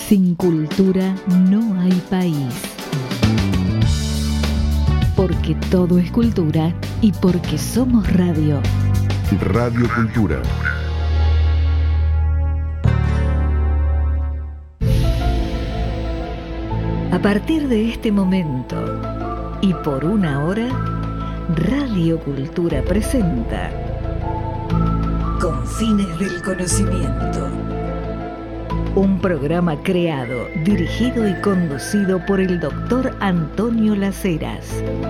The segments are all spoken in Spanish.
Sin cultura no hay país. Porque todo es cultura y porque somos radio. Radio Cultura. A partir de este momento y por una hora, Radio Cultura presenta Confines del Conocimiento. Un programa creado, dirigido y conducido por el doctor Antonio Las Heras.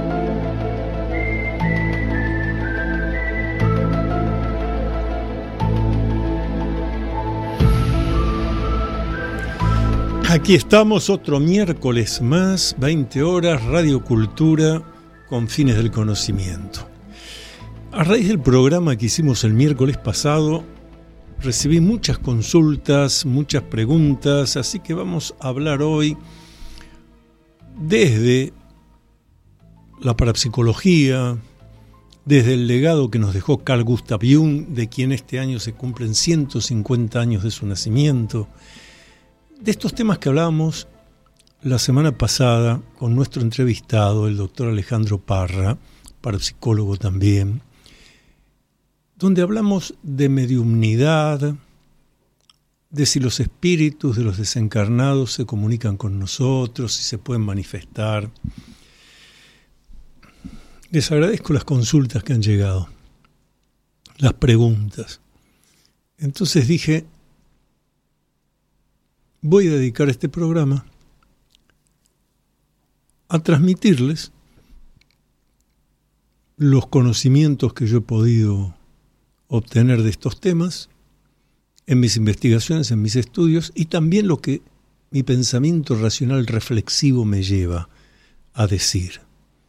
Aquí estamos otro miércoles más, 20 horas, Radio Cultura, Confines del Conocimiento. A raíz del programa que hicimos el miércoles pasado, recibí muchas consultas, muchas preguntas, así que vamos a hablar hoy desde la parapsicología, desde el legado que nos dejó Carl Gustav Jung, de quien este año se cumplen 150 años de su nacimiento, de estos temas que hablábamos la semana pasada con nuestro entrevistado, el doctor Alejandro Parra, parapsicólogo también, donde hablamos de mediumnidad, de si los espíritus de los desencarnados se comunican con nosotros, si se pueden manifestar. Les agradezco las consultas que han llegado, las preguntas. Entonces dije, voy a dedicar este programa a transmitirles los conocimientos que yo he podido obtener de estos temas en mis investigaciones, en mis estudios, y también lo que mi pensamiento racional reflexivo me lleva a decir.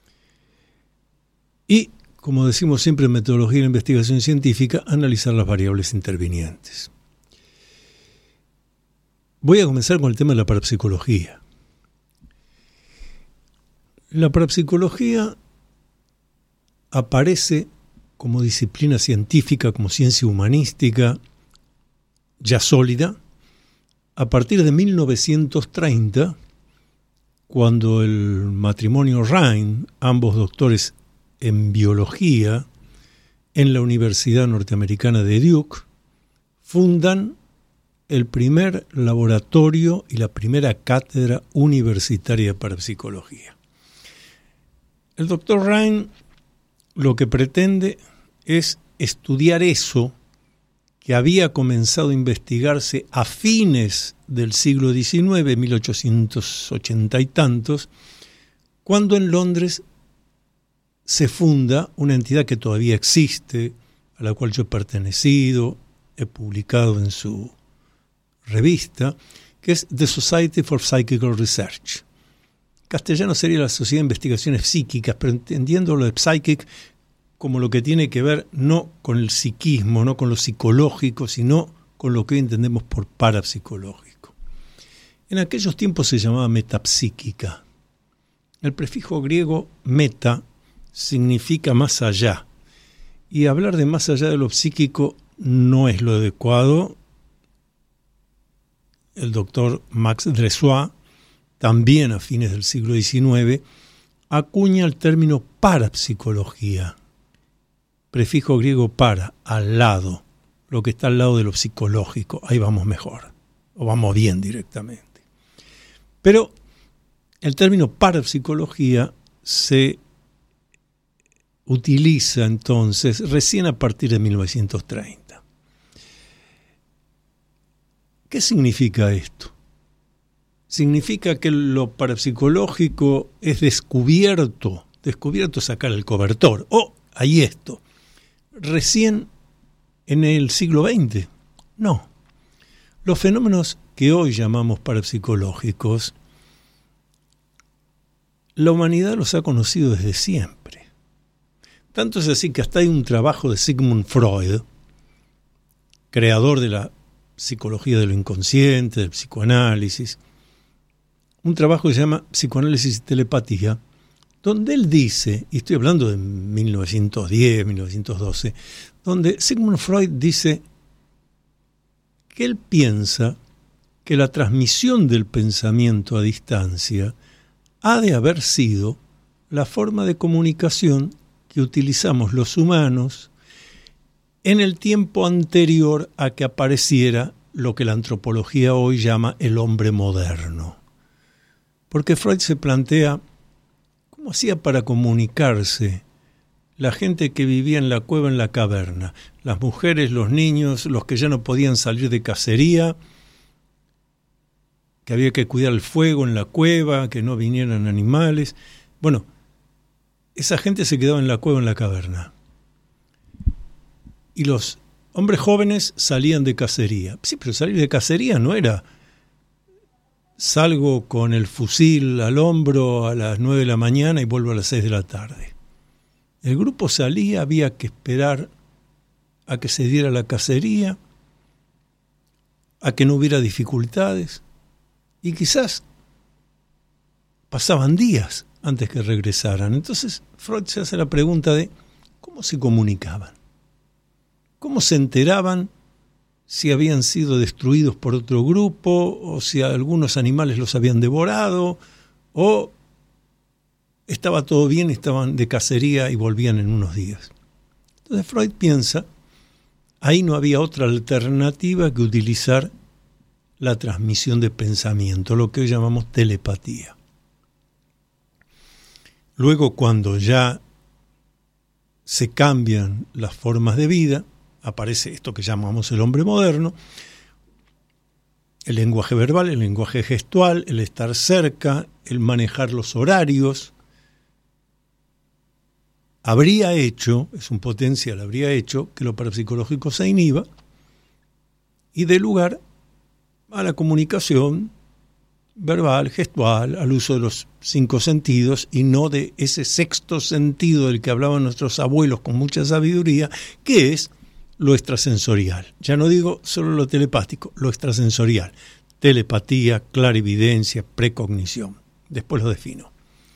Y, como decimos siempre en metodología de investigación científica, analizar las variables intervinientes. Voy a comenzar con el tema de la parapsicología. La parapsicología aparece como disciplina científica, como ciencia humanística, ya sólida, a partir de 1930, cuando el matrimonio Rhine, ambos doctores en biología, en la Universidad Norteamericana de Duke, fundan el primer laboratorio y la primera cátedra universitaria de parapsicología. El doctor Rhine lo que pretende es estudiar eso que había comenzado a investigarse a fines del siglo XIX, 1880 y tantos, cuando en Londres se funda una entidad que todavía existe, a la cual yo he pertenecido, he publicado en su revista, que es The Society for Psychical Research. Castellano sería la Sociedad de Investigaciones Psíquicas, pero entendiendo lo de psychic como lo que tiene que ver no con el psiquismo, no con lo psicológico, sino con lo que hoy entendemos por parapsicológico. En aquellos tiempos se llamaba metapsíquica. El prefijo griego meta significa más allá, y hablar de más allá de lo psíquico no es lo adecuado. El doctor Max Dressois, también a fines del siglo XIX, acuña el término parapsicología, prefijo griego para, al lado, lo que está al lado de lo psicológico, ahí vamos mejor, o vamos bien directamente. Pero el término parapsicología se utiliza entonces recién a partir de 1930. ¿Qué significa esto? Significa que lo parapsicológico es descubierto sacar el cobertor, hay esto, recién en el siglo XX. No. Los fenómenos que hoy llamamos parapsicológicos, la humanidad los ha conocido desde siempre. Tanto es así que hasta hay un trabajo de Sigmund Freud, creador de la psicología de lo inconsciente, del psicoanálisis, un trabajo que se llama Psicoanálisis y Telepatía, donde él dice, y estoy hablando de 1910, 1912, donde Sigmund Freud dice que él piensa que la transmisión del pensamiento a distancia ha de haber sido la forma de comunicación que utilizamos los humanos en el tiempo anterior a que apareciera lo que la antropología hoy llama el hombre moderno. Porque Freud se plantea cómo hacía para comunicarse la gente que vivía en la cueva, en la caverna, las mujeres, los niños, los que ya no podían salir de cacería, que había que cuidar el fuego en la cueva, que no vinieran animales. Bueno, esa gente se quedaba en la cueva, en la caverna. Y los hombres jóvenes salían de cacería. Sí, pero salir de cacería no era salgo con el fusil al hombro a las 9 de la mañana y vuelvo a las 6 de la tarde. El grupo salía, había que esperar a que se diera la cacería, a que no hubiera dificultades, y quizás pasaban días antes que regresaran. Entonces Freud se hace la pregunta de cómo se comunicaban, cómo se enteraban si habían sido destruidos por otro grupo, o si algunos animales los habían devorado, o estaba todo bien, estaban de cacería y volvían en unos días. Entonces Freud piensa, ahí no había otra alternativa que utilizar la transmisión de pensamiento, lo que hoy llamamos telepatía. Luego, cuando ya se cambian las formas de vida, aparece esto que llamamos el hombre moderno, el lenguaje verbal, el lenguaje gestual, el estar cerca, el manejar los horarios. Habría hecho, es un potencial, habría hecho que lo parapsicológico se inhiba y dé lugar a la comunicación verbal, gestual, al uso de los 5 sentidos y no de ese sexto sentido del que hablaban nuestros abuelos con mucha sabiduría, que es lo extrasensorial. Ya no digo solo lo telepático, lo extrasensorial. Telepatía, clarividencia, precognición. Después lo defino.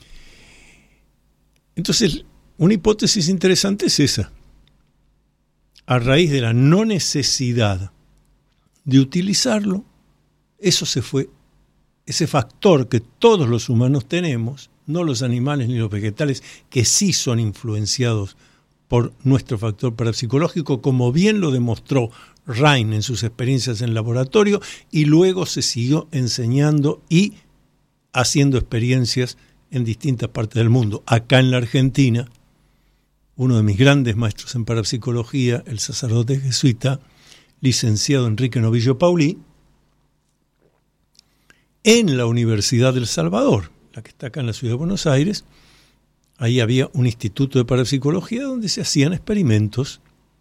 Entonces, una hipótesis interesante es esa. A raíz de la no necesidad de utilizarlo, eso se fue, ese factor que todos los humanos tenemos, no los animales ni los vegetales, que sí son influenciados por nuestro factor parapsicológico, como bien lo demostró Rhine en sus experiencias en laboratorio, y luego se siguió enseñando y haciendo experiencias en distintas partes del mundo. Acá en la Argentina, uno de mis grandes maestros en parapsicología, el sacerdote jesuita, licenciado Enrique Novillo Paulí, en la Universidad del Salvador, la que está acá en la ciudad de Buenos Aires, ahí había un instituto de parapsicología donde se hacían experimentos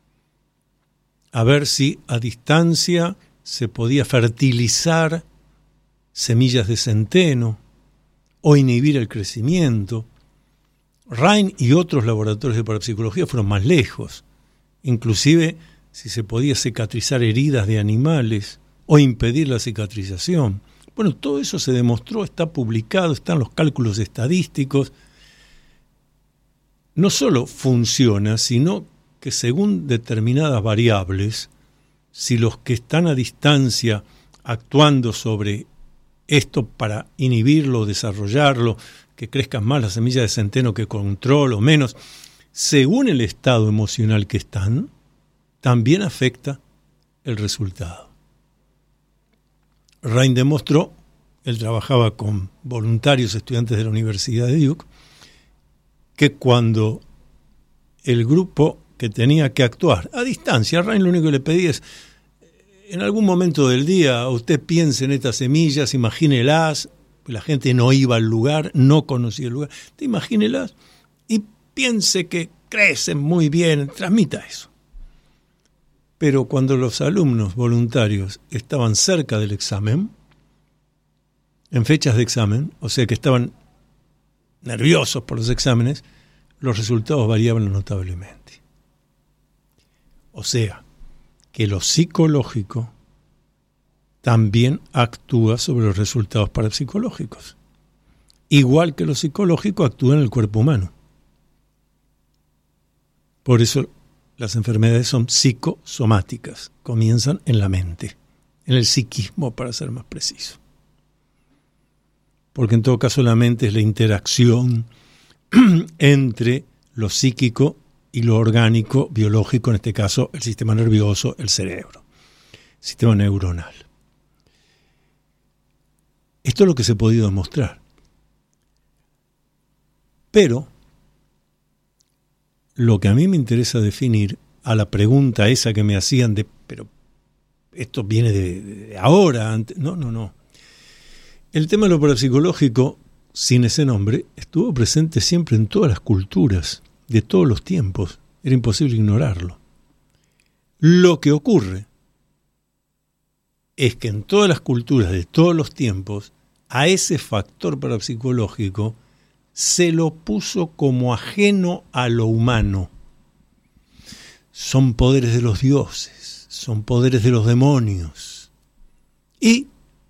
a ver si a distancia se podía fertilizar semillas de centeno o inhibir el crecimiento. Rhine y otros laboratorios de parapsicología fueron más lejos, inclusive si se podía cicatrizar heridas de animales o impedir la cicatrización. Bueno, todo eso se demostró, está publicado, están los cálculos estadísticos. No solo funciona, sino que según determinadas variables, si los que están a distancia actuando sobre esto para inhibirlo, desarrollarlo, que crezcan más las semillas de centeno que control o menos, según el estado emocional que están, también afecta el resultado. Rhine demostró, él trabajaba con voluntarios estudiantes de la Universidad de Duke, que cuando el grupo que tenía que actuar a distancia, Rhine lo único que le pedía es, en algún momento del día usted piense en estas semillas, imagínelas, la gente no iba al lugar, no conocía el lugar, te imagínelas y piense que crecen muy bien, transmita eso. Pero cuando los alumnos voluntarios estaban cerca del examen, en fechas de examen, o sea que estaban nerviosos por los exámenes, los resultados variaban notablemente. O sea, que lo psicológico también actúa sobre los resultados parapsicológicos, igual que lo psicológico actúa en el cuerpo humano. Por eso las enfermedades son psicosomáticas, comienzan en la mente. en el psiquismo, para ser más preciso. Porque en todo caso la mente es la interacción entre lo psíquico y lo orgánico, biológico, en este caso el sistema nervioso, el cerebro, sistema neuronal. Esto es lo que se ha podido demostrar. Pero lo que a mí me interesa definir, a la pregunta esa que me hacían de, pero esto viene de ahora, antes. No. El tema de lo parapsicológico, sin ese nombre, estuvo presente siempre en todas las culturas, de todos los tiempos. Era imposible ignorarlo. Lo que ocurre es que en todas las culturas de todos los tiempos, a ese factor parapsicológico se lo puso como ajeno a lo humano. Son poderes de los dioses, son poderes de los demonios. Y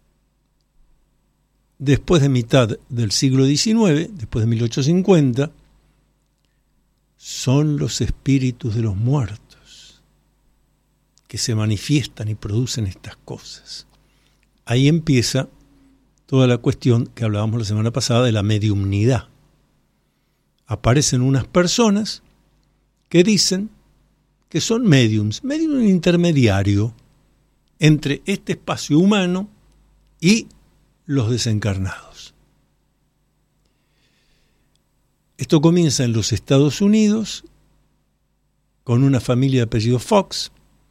después de mitad del siglo XIX, después de 1850, son los espíritus de los muertos que se manifiestan y producen estas cosas. Ahí empieza toda la cuestión que hablábamos la semana pasada de la mediumnidad. Aparecen unas personas que dicen que son médiums, medium intermediario entre este espacio humano y los desencarnados. Esto comienza en los Estados Unidos con una familia de apellido Fox,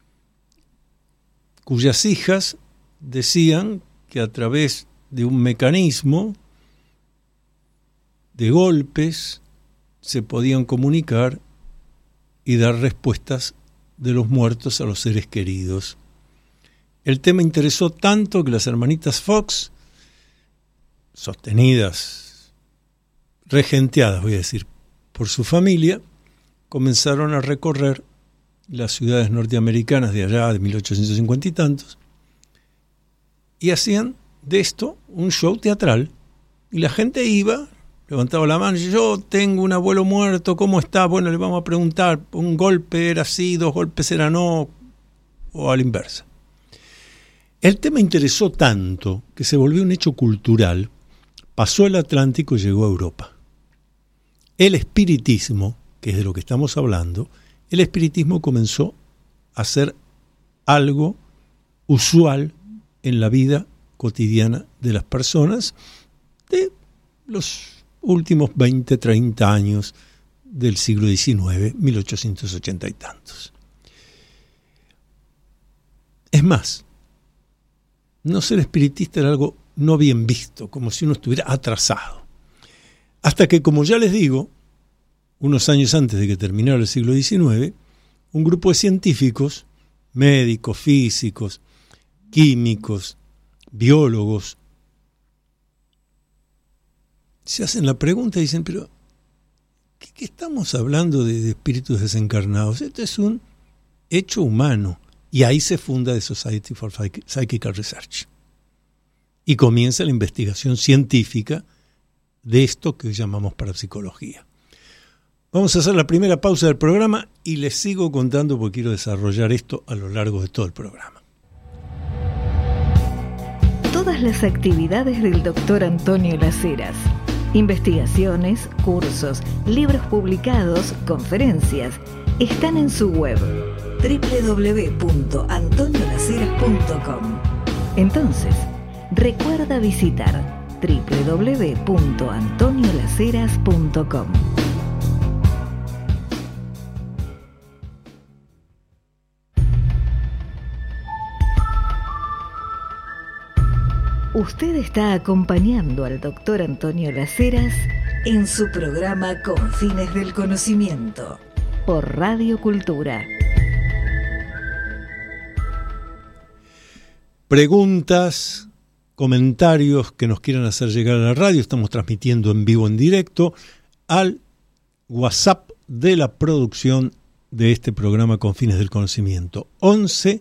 cuyas hijas decían que a través de un mecanismo de golpes se podían comunicar y dar respuestas de los muertos a los seres queridos. El tema interesó tanto que las hermanitas Fox, sostenidas, regenteadas, voy a decir, por su familia, comenzaron a recorrer las ciudades norteamericanas de allá de 1850 y tantos y hacían de esto un show teatral. Y la gente iba, levantaba la mano y yo tengo un abuelo muerto, ¿cómo está? Bueno, le vamos a preguntar, un golpe era sí, 2 golpes era no, o a la inversa. El tema interesó tanto que se volvió un hecho cultural, pasó el Atlántico y llegó a Europa. El espiritismo, que es de lo que estamos hablando, el espiritismo comenzó a ser algo usual en la vida cotidiana de las personas de los últimos 20, 30 años del siglo XIX, 1880 y tantos. Es más, no ser espiritista era algo no bien visto, como si uno estuviera atrasado. Hasta que, como ya les digo, unos años antes de que terminara el siglo XIX, un grupo de científicos, médicos, físicos, químicos, biólogos, se hacen la pregunta y dicen, pero ¿qué estamos hablando de espíritus desencarnados? Esto es un hecho humano. Y ahí se funda The Society for Psychical Research. Y comienza la investigación científica de esto que hoy llamamos parapsicología. Vamos a hacer la primera pausa del programa y les sigo contando porque quiero desarrollar esto a lo largo de todo el programa. Todas las actividades del Dr. Antonio Las Heras, investigaciones, cursos, libros publicados, conferencias, están en su web www.antoniolaceras.com. Entonces, recuerda visitar www.antoniolaceras.com. Usted está acompañando al Dr. Antonio Las Heras en su programa Confines del Conocimiento por Radio Cultura. Preguntas, comentarios que nos quieran hacer llegar a la radio, estamos transmitiendo en vivo, en directo, al WhatsApp de la producción de este programa Confines del Conocimiento, 11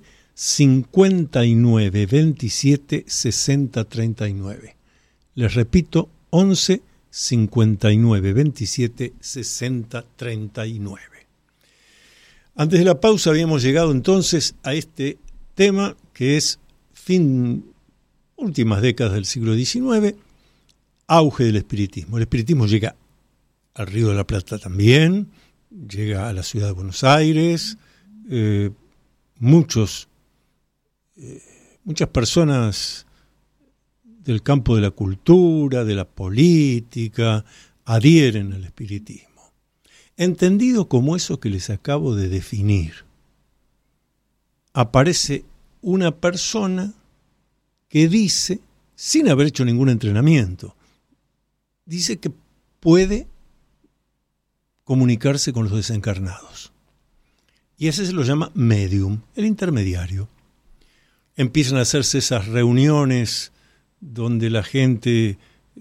59 27 60 39. Les repito, 11 59 27 60 39. Antes de la pausa habíamos llegado entonces a este tema que es últimas décadas del siglo XIX, auge del espiritismo. El espiritismo llega al Río de la Plata también, llega a la ciudad de Buenos Aires, muchas personas del campo de la cultura, de la política, adhieren al espiritismo, entendido como eso que les acabo de definir. Aparece una persona que dice, sin haber hecho ningún entrenamiento, dice que puede comunicarse con los desencarnados. Y ese se lo llama medium, el intermediario. Empiezan a hacerse esas reuniones donde la gente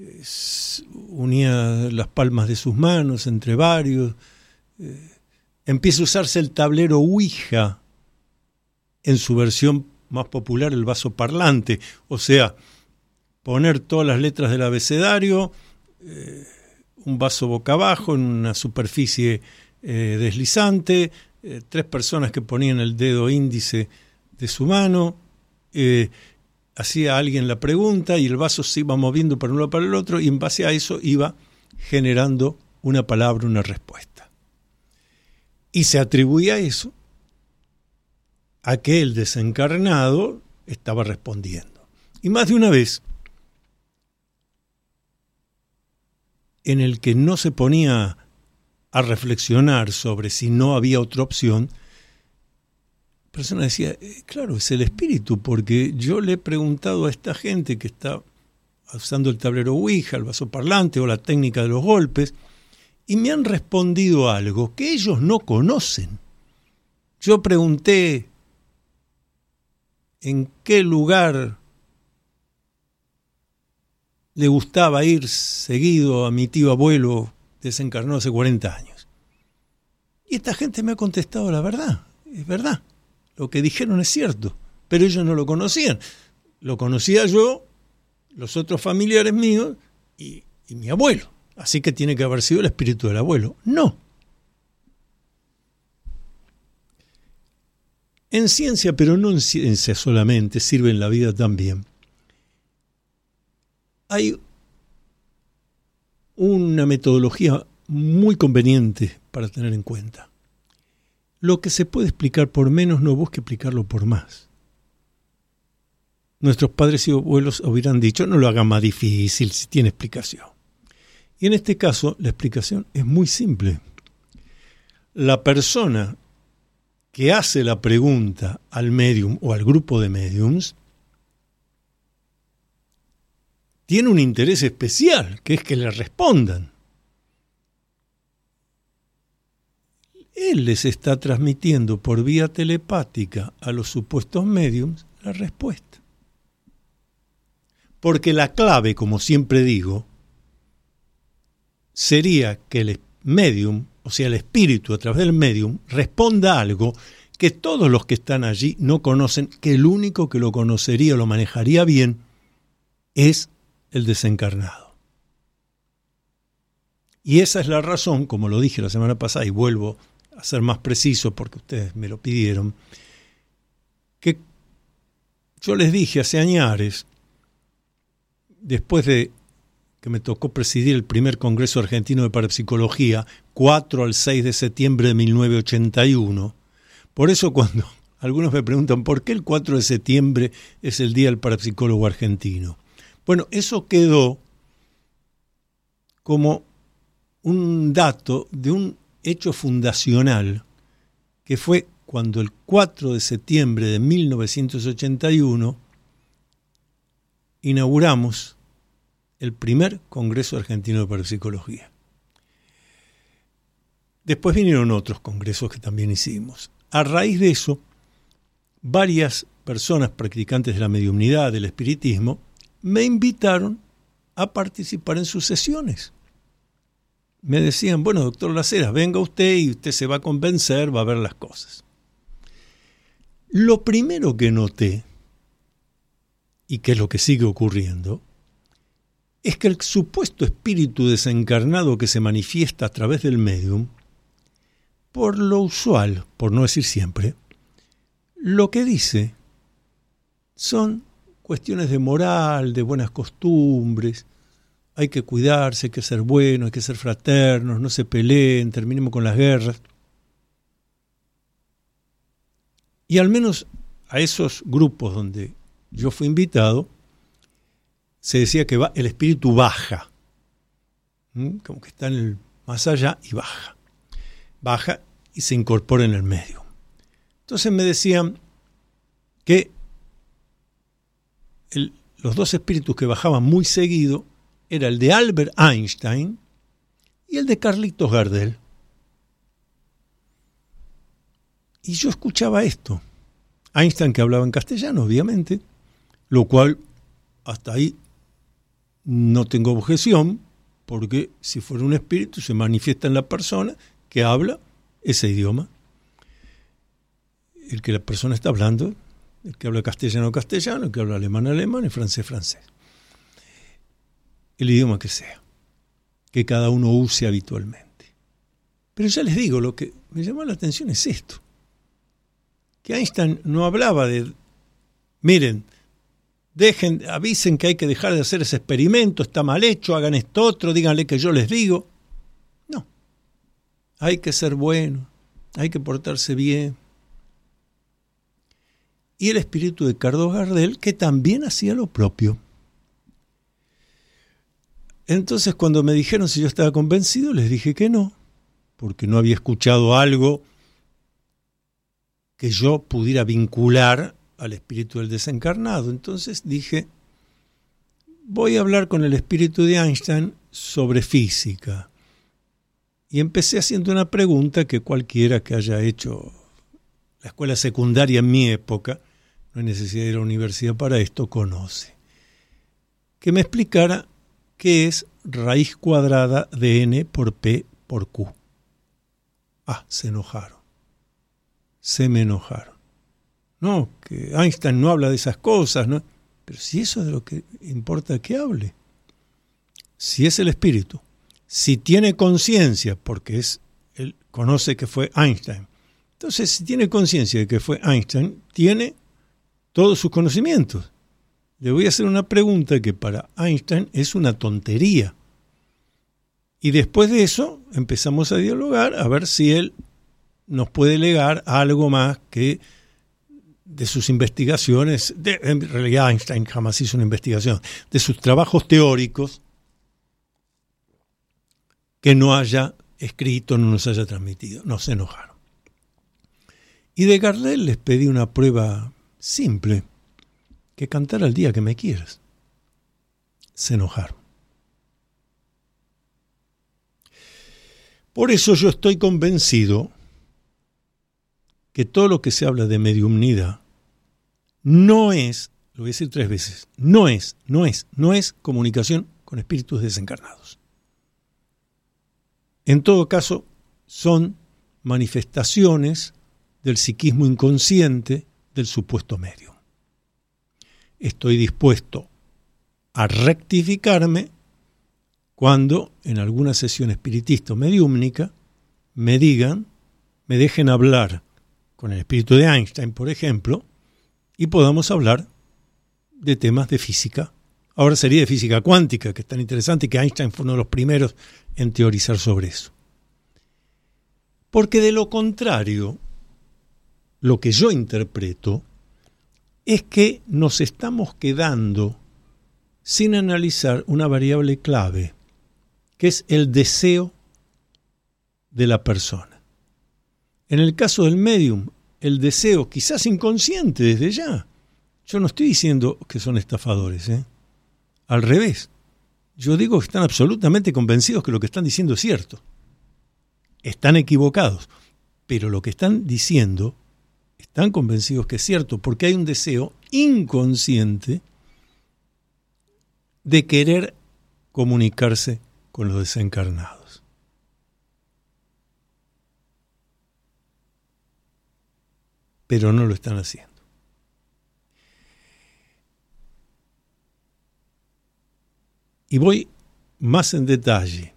unía las palmas de sus manos entre varios. Empieza a usarse el tablero Ouija, en su versión más popular, el vaso parlante, o sea, poner todas las letras del abecedario, un vaso boca abajo en una superficie deslizante, 3 personas que ponían el dedo índice de su mano, hacía alguien la pregunta y el vaso se iba moviendo para un lado para el otro y en base a eso iba generando una palabra, una respuesta. Y se atribuía eso a que el desencarnado estaba respondiendo. Y más de una vez, en el que no se ponía a reflexionar sobre si no había otra opción, la persona decía, claro, es el espíritu, porque yo le he preguntado a esta gente que está usando el tablero Ouija, el vaso parlante o la técnica de los golpes, y me han respondido algo que ellos no conocen. Yo pregunté en qué lugar le gustaba ir seguido a mi tío abuelo desencarnado hace 40 años. Y esta gente me ha contestado la verdad, es verdad. Lo que dijeron es cierto, pero ellos no lo conocían. Lo conocía yo, los otros familiares míos y mi abuelo. Así que tiene que haber sido el espíritu del abuelo. No. En ciencia, pero no en ciencia solamente, sirve en la vida también. Hay una metodología muy conveniente para tener en cuenta. Lo que se puede explicar por menos, no busque explicarlo por más. Nuestros padres y abuelos hubieran dicho, no lo hagan más difícil si tiene explicación. Y en este caso, la explicación es muy simple. La persona que hace la pregunta al medium o al grupo de mediums tiene un interés especial, que es que le respondan. Él les está transmitiendo por vía telepática a los supuestos mediums la respuesta. Porque la clave, como siempre digo, sería que el medium, o sea, el espíritu a través del medium, responda algo que todos los que están allí no conocen, que el único que lo conocería o lo manejaría bien es el desencarnado. Y esa es la razón, como lo dije la semana pasada, y vuelvo a ser más preciso porque ustedes me lo pidieron, que yo les dije hace añares, después de que me tocó presidir el primer Congreso Argentino de Parapsicología, 4 al 6 de septiembre de 1981. Por eso cuando algunos me preguntan ¿por qué el 4 de septiembre es el Día del Parapsicólogo Argentino? Bueno, eso quedó como un dato de un hecho fundacional que fue cuando el 4 de septiembre de 1981 inauguramos el primer Congreso Argentino de Parapsicología. Después vinieron otros congresos que también hicimos. A raíz de eso, varias personas practicantes de la mediumnidad, del espiritismo, me invitaron a participar en sus sesiones. Me decían, bueno, doctor Las Heras, venga usted y usted se va a convencer, va a ver las cosas. Lo primero que noté, y que es lo que sigue ocurriendo, es que el supuesto espíritu desencarnado que se manifiesta a través del medium, por lo usual, por no decir siempre, lo que dice son cuestiones de moral, de buenas costumbres. Hay que cuidarse, hay que ser buenos, hay que ser fraternos, no se peleen, terminemos con las guerras. Y al menos a esos grupos donde yo fui invitado, se decía que el espíritu baja, como que está en el más allá y baja y se incorpora en el medio. Entonces me decían que los dos espíritus que bajaban muy seguido era el de Albert Einstein y el de Carlitos Gardel. Y yo escuchaba esto. Einstein, que hablaba en castellano, obviamente, lo cual hasta ahí no tengo objeción, porque si fuera un espíritu se manifiesta en la persona que habla ese idioma. El que la persona está hablando, el que habla castellano, castellano, el que habla alemán, alemán, y francés, francés. El idioma que sea, que cada uno use habitualmente. Pero ya les digo, lo que me llamó la atención es esto. Que Einstein no hablaba de, miren, avisen que hay que dejar de hacer ese experimento, está mal hecho, hagan esto otro, díganle que yo les digo. No, hay que ser bueno, hay que portarse bien. Y el espíritu de Carlos Gardel, que también hacía lo propio. Entonces, cuando me dijeron si yo estaba convencido, les dije que no, porque no había escuchado algo que yo pudiera vincular al espíritu del desencarnado. Entonces dije, voy a hablar con el espíritu de Einstein sobre física. Y empecé haciendo una pregunta que cualquiera que haya hecho la escuela secundaria en mi época, no hay necesidad de ir a la universidad para esto, conoce. Que me explicara qué es raíz cuadrada de n por p por q. Se enojaron. Se me enojaron. No, que Einstein no habla de esas cosas, ¿no? Pero si eso es de lo que importa que hable. Si es el espíritu, si tiene conciencia, porque él conoce que fue Einstein. Entonces, si tiene conciencia de que fue Einstein, tiene todos sus conocimientos. Le voy a hacer una pregunta que para Einstein es una tontería. Y después de eso empezamos a dialogar a ver si él nos puede legar algo más que de sus investigaciones. En realidad Einstein jamás hizo una investigación. De sus trabajos teóricos que no haya escrito, no nos haya transmitido. No se enojaron. Y de Gardel les pedí una prueba simple, que cantara el día que me quieras. Se enojaron. Por eso yo estoy convencido que todo lo que se habla de mediumnidad no es, lo voy a decir 3 veces, no es comunicación con espíritus desencarnados. En todo caso, son manifestaciones del psiquismo inconsciente del supuesto medium. Estoy dispuesto a rectificarme cuando en alguna sesión espiritista o mediúmnica me dejen hablar con el espíritu de Einstein, por ejemplo, y podamos hablar de temas de física. Ahora sería de física cuántica, que es tan interesante, que Einstein fue uno de los primeros en teorizar sobre eso. Porque de lo contrario, lo que yo interpreto es que nos estamos quedando sin analizar una variable clave, que es el deseo de la persona. En el caso del medium, el deseo, quizás inconsciente desde ya. Yo no estoy diciendo que son estafadores, Al revés. Yo digo que están absolutamente convencidos que lo que están diciendo es cierto. Están equivocados, pero lo que están diciendo, están convencidos que es cierto, porque hay un deseo inconsciente de querer comunicarse con los desencarnados. Pero no lo están haciendo. Y voy más en detalle.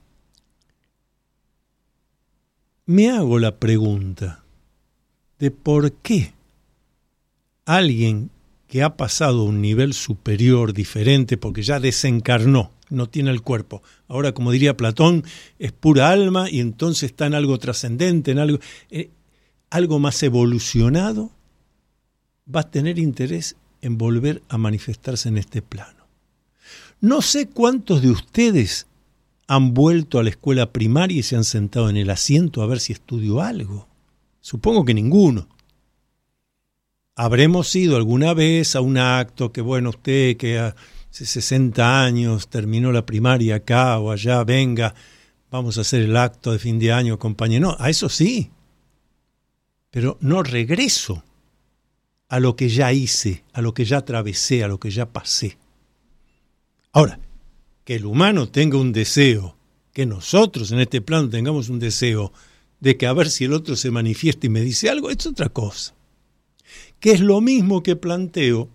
Me hago la pregunta de por qué alguien que ha pasado a un nivel superior, diferente, porque ya desencarnó, no tiene el cuerpo. Ahora, como diría Platón, es pura alma y entonces está en algo trascendente, en algo más evolucionado, va a tener interés en volver a manifestarse en este plano. No sé cuántos de ustedes han vuelto a la escuela primaria y se han sentado en el asiento a ver si estudió algo. Supongo que ninguno. Habremos ido alguna vez a un acto que, bueno, usted que hace 60 años terminó la primaria acá o allá, venga, vamos a hacer el acto de fin de año, compañero. No, a eso sí. Pero no regreso a lo que ya hice, a lo que ya atravesé, a lo que ya pasé. Ahora, que el humano tenga un deseo, que nosotros en este plano tengamos un deseo de que a ver si el otro se manifiesta y me dice algo, es otra cosa. Que es lo mismo que planteo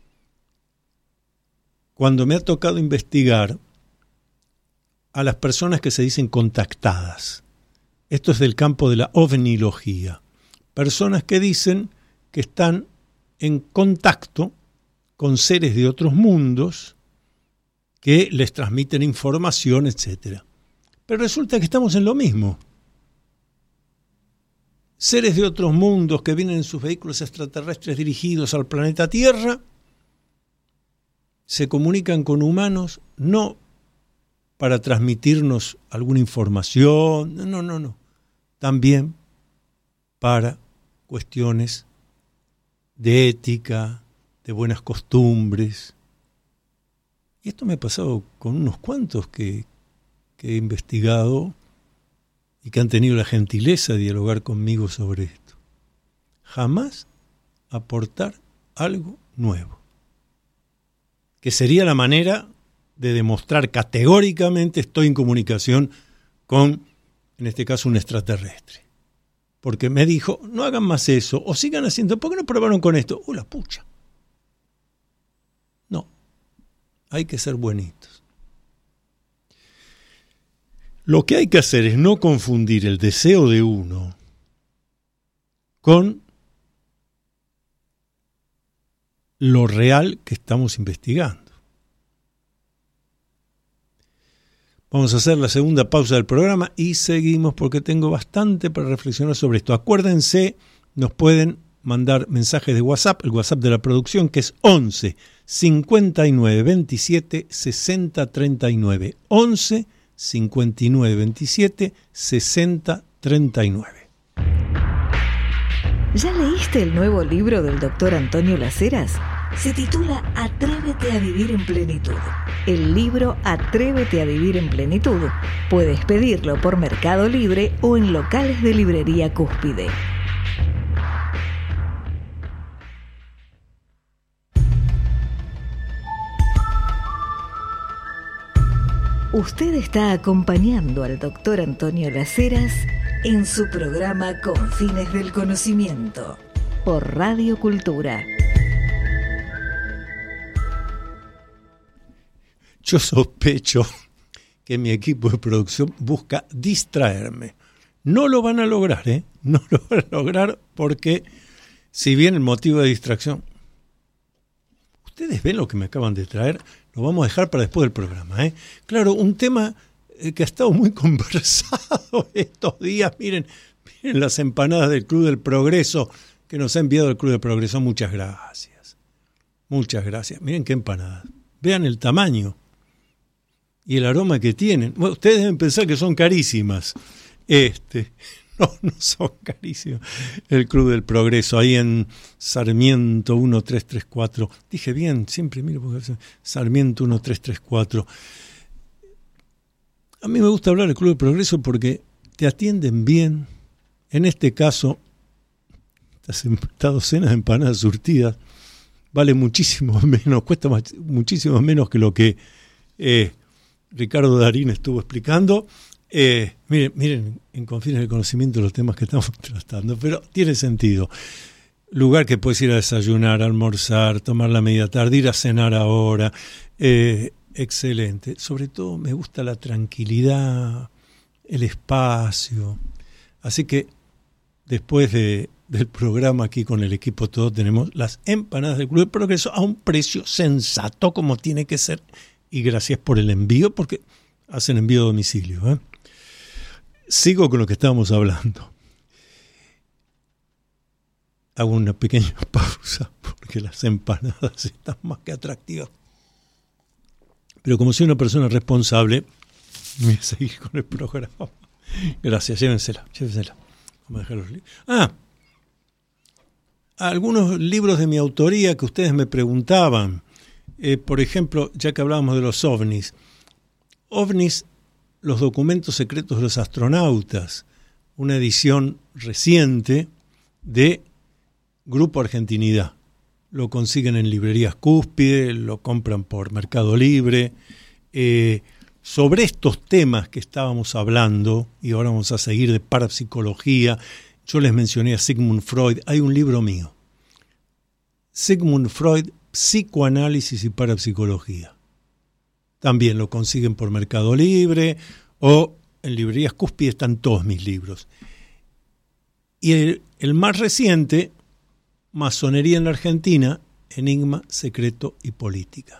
cuando me ha tocado investigar a las personas que se dicen contactadas. Esto es del campo de la ovnilogía. Personas que dicen que están en contacto con seres de otros mundos que les transmiten información, etc. Pero resulta que estamos en lo mismo. Seres de otros mundos que vienen en sus vehículos extraterrestres dirigidos al planeta Tierra se comunican con humanos no para transmitirnos alguna información, no. También para cuestiones de ética, de buenas costumbres. Y esto me ha pasado con unos cuantos que he investigado y que han tenido la gentileza de dialogar conmigo sobre esto. Jamás aportar algo nuevo, que sería la manera de demostrar categóricamente estoy en comunicación con, en este caso, un extraterrestre. Porque me dijo, no hagan más eso, o sigan haciendo, ¿por qué no probaron con esto? La pucha! No, hay que ser buenitos. Lo que hay que hacer es no confundir el deseo de uno con lo real que estamos investigando. Vamos a hacer la segunda pausa del programa y seguimos porque tengo bastante para reflexionar sobre esto. Acuérdense, nos pueden mandar mensajes de WhatsApp, el WhatsApp de la producción, que es 11 59 27 60 39. 11 59 27 60 39. ¿Ya leíste el nuevo libro del doctor Antonio Laceras? Se titula Atrévete a vivir en plenitud. El libro Atrévete a vivir en plenitud. Puedes pedirlo por Mercado Libre o en locales de librería Cúspide. Usted está acompañando al doctor Antonio Laceras en su programa Con Fines del Conocimiento por Radio Cultura. Yo sospecho que mi equipo de producción busca distraerme. No lo van a lograr, ¿eh? No lo van a lograr porque, si bien el motivo de distracción, ustedes ven lo que me acaban de traer, lo vamos a dejar para después del programa, ¿eh? Claro, un tema que ha estado muy conversado estos días. Miren las empanadas del Club del Progreso que nos ha enviado el Club del Progreso. Muchas gracias. Muchas gracias. Miren qué empanadas. Vean el tamaño y el aroma que tienen. Bueno, ustedes deben pensar que son carísimas. No son carísimas. El Club del Progreso, ahí en Sarmiento 1334. Dije bien, siempre miro porque Sarmiento 1334. A mí me gusta hablar del Club del Progreso porque te atienden bien. En este caso, esta docena de empanadas surtidas vale muchísimo menos, cuesta muchísimo menos que lo que Ricardo Darín estuvo explicando. Miren, en Confines del Conocimiento los temas que estamos tratando, pero tiene sentido. Lugar que puedes ir a desayunar, a almorzar, tomar la media tarde, ir a cenar ahora. Excelente. Sobre todo me gusta la tranquilidad, el espacio. Así que después de del programa aquí con el equipo todo tenemos las empanadas del Club del Progreso a un precio sensato como tiene que ser. Y gracias por el envío, porque hacen envío a domicilio, ¿eh? Sigo con lo que estábamos hablando. Hago una pequeña pausa porque las empanadas están más que atractivas. Pero como soy una persona responsable, voy a seguir con el programa. Gracias, llévensela. Vamos a dejar los libros. Algunos libros de mi autoría que ustedes me preguntaban. Por ejemplo, ya que hablábamos de los ovnis. OVNIs, los documentos secretos de los astronautas. Una edición reciente de Grupo Argentinidad. Lo consiguen en librerías Cúspide, lo compran por Mercado Libre. Sobre estos temas que estábamos hablando, y ahora vamos a seguir de parapsicología, yo les mencioné a Sigmund Freud, hay un libro mío. Sigmund Freud, Psicoanálisis y Parapsicología. También lo consiguen por Mercado Libre o en librerías Cúspide están todos mis libros. Y el más reciente, Masonería en la Argentina, Enigma, Secreto y Política.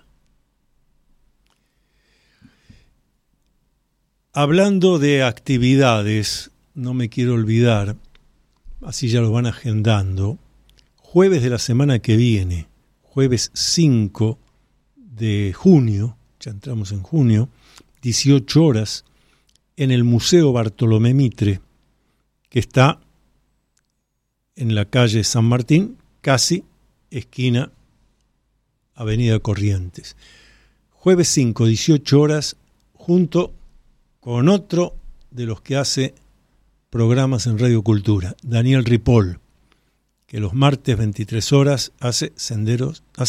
Hablando de actividades, no me quiero olvidar, así ya lo van agendando, jueves de la semana que viene, jueves 5 de junio, ya entramos en junio, 18 horas, en el Museo Bartolomé Mitre, que está en la calle San Martín, casi esquina Avenida Corrientes. Jueves 5, 18 horas, junto con otro de los que hace programas en Radio Cultura, Daniel Ripoll, que los martes 23 horas hace Sendero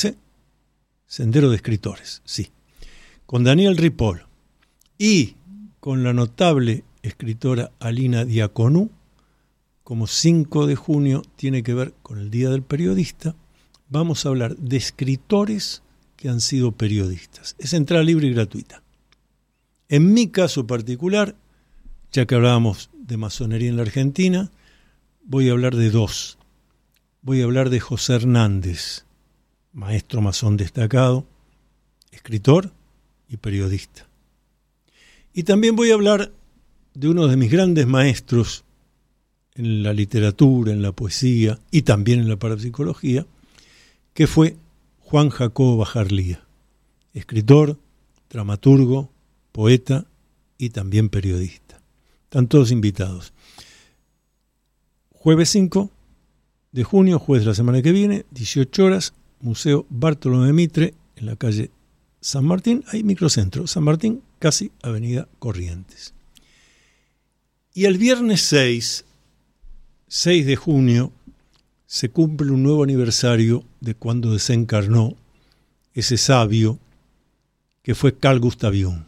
de Escritores, sí, con Daniel Ripoll y con la notable escritora Alina Diaconú. Como 5 de junio tiene que ver con el Día del Periodista, vamos a hablar de escritores que han sido periodistas. Es entrada libre y gratuita. En mi caso particular, ya que hablábamos de masonería en la Argentina, voy a hablar de dos. Voy a hablar de José Hernández, maestro masón destacado, escritor y periodista. Y también voy a hablar de uno de mis grandes maestros en la literatura, en la poesía y también en la parapsicología, que fue Juan Jacobo Bajarlía, escritor, dramaturgo, poeta y también periodista. Están todos invitados. Jueves 5 de junio, jueves de la semana que viene, 18 horas, Museo Bartolomé Mitre, en la calle San Martín, hay microcentro, San Martín, casi Avenida Corrientes. Y el viernes 6 de junio, se cumple un nuevo aniversario de cuando desencarnó ese sabio que fue Carl Gustav Jung,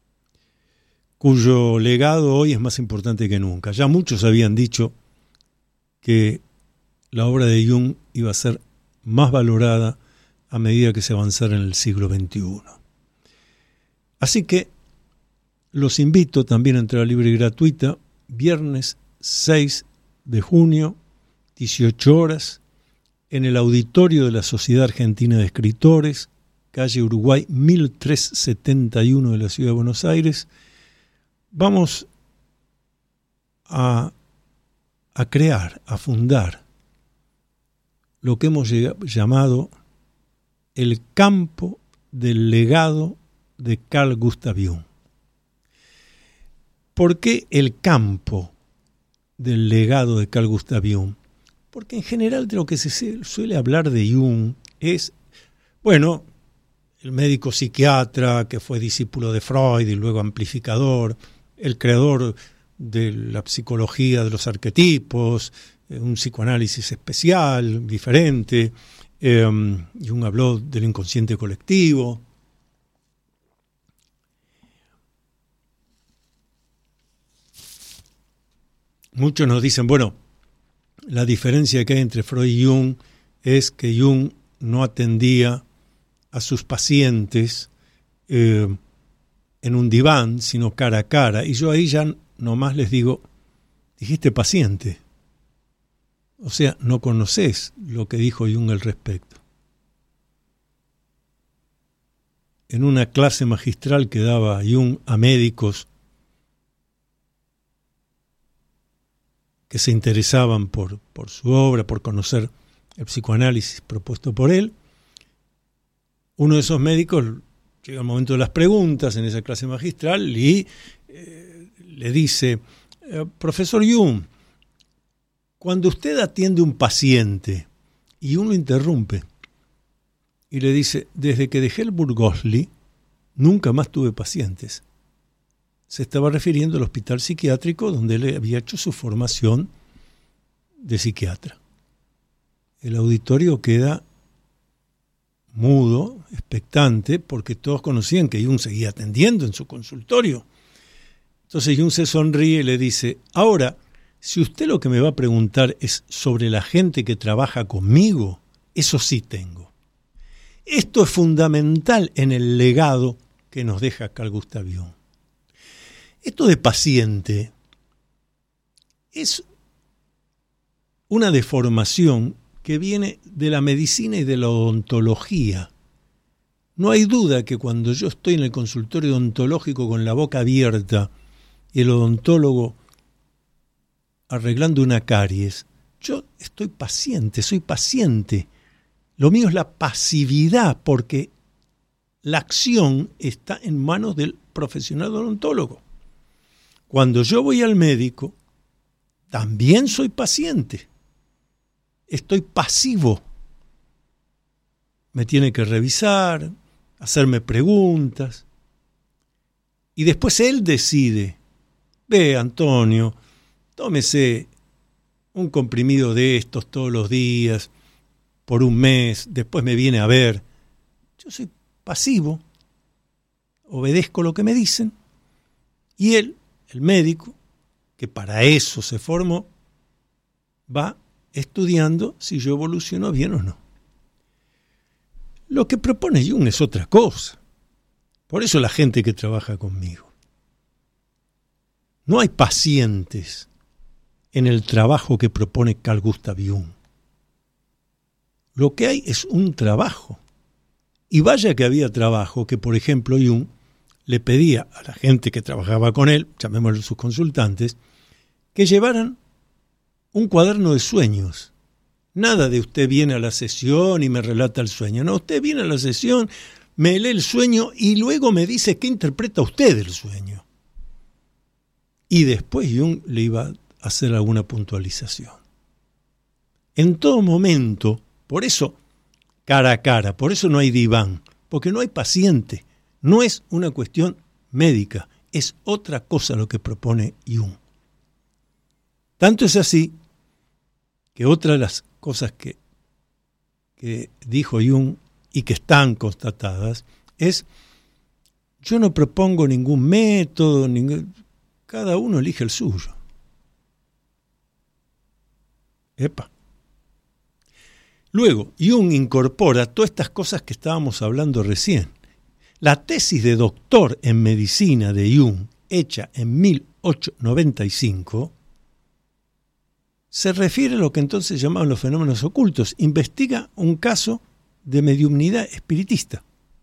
cuyo legado hoy es más importante que nunca. Ya muchos habían dicho que la obra de Jung iba a ser más valorada a medida que se avanzara en el siglo XXI. Así que los invito también a entrada libre y gratuita, viernes 6 de junio, 18 horas, en el auditorio de la Sociedad Argentina de Escritores, calle Uruguay 1371 de la Ciudad de Buenos Aires. Vamos a crear, a fundar lo que hemos llamado el campo del legado de Carl Gustav Jung. ¿Por qué el campo del legado de Carl Gustav Jung? Porque en general de lo que se suele hablar de Jung es, bueno, el médico psiquiatra que fue discípulo de Freud y luego amplificador, el creador de la psicología de los arquetipos, un psicoanálisis especial, diferente. Jung habló del inconsciente colectivo. Muchos nos dicen, bueno, la diferencia que hay entre Freud y Jung es que Jung no atendía a sus pacientes en un diván, sino cara a cara. Y yo ahí ya nomás les digo, dijiste paciente. O sea, no conoces lo que dijo Jung al respecto. En una clase magistral que daba Jung a médicos que se interesaban por su obra, por conocer el psicoanálisis propuesto por él, uno de esos médicos llega el momento de las preguntas en esa clase magistral y le dice, profesor Jung, cuando usted atiende un paciente y uno interrumpe y le dice, desde que dejé el Burgosli, nunca más tuve pacientes. Se estaba refiriendo al hospital psiquiátrico donde él había hecho su formación de psiquiatra. El auditorio queda mudo, expectante, porque todos conocían que Jung seguía atendiendo en su consultorio. Entonces Jung se sonríe y le dice, ahora, si usted lo que me va a preguntar es sobre la gente que trabaja conmigo, eso sí tengo. Esto es fundamental en el legado que nos deja Carl Gustav Jung. Esto de paciente es una deformación que viene de la medicina y de la odontología. No hay duda que cuando yo estoy en el consultorio odontológico con la boca abierta y el odontólogo arreglando una caries, yo estoy paciente, soy paciente. Lo mío es la pasividad, porque la acción está en manos del profesional odontólogo. Cuando yo voy al médico, también soy paciente. Estoy pasivo. Me tiene que revisar, hacerme preguntas. Y después él decide, ve Antonio, tómese un comprimido de estos todos los días, por un mes, después me viene a ver. Yo soy pasivo, obedezco lo que me dicen, y él, el médico, que para eso se formó, va estudiando si yo evoluciono bien o no. Lo que propone Jung es otra cosa. Por eso la gente que trabaja conmigo. No hay pacientes en el trabajo que propone Carl Gustav Jung. Lo que hay es un trabajo. Y vaya que había trabajo que, por ejemplo, Jung le pedía a la gente que trabajaba con él, llamémoslo sus consultantes, que llevaran un cuaderno de sueños. Nada de usted viene a la sesión y me relata el sueño. No, usted viene a la sesión, me lee el sueño y luego me dice qué interpreta usted el sueño. Y después Jung le iba a hacer alguna puntualización. En todo momento, por eso cara a cara, por eso no hay diván, porque no hay paciente. No es una cuestión médica, es otra cosa lo que propone Jung. Tanto es así que otra de las cosas que dijo Jung y que están constatadas es, yo no propongo ningún método, cada uno elige el suyo. Epa. Luego, Jung incorpora todas estas cosas que estábamos hablando recién. La tesis de doctor en medicina de Jung, hecha en 1895, se refiere a lo que entonces llamaban los fenómenos ocultos. Investiga un caso de mediumnidad espírita.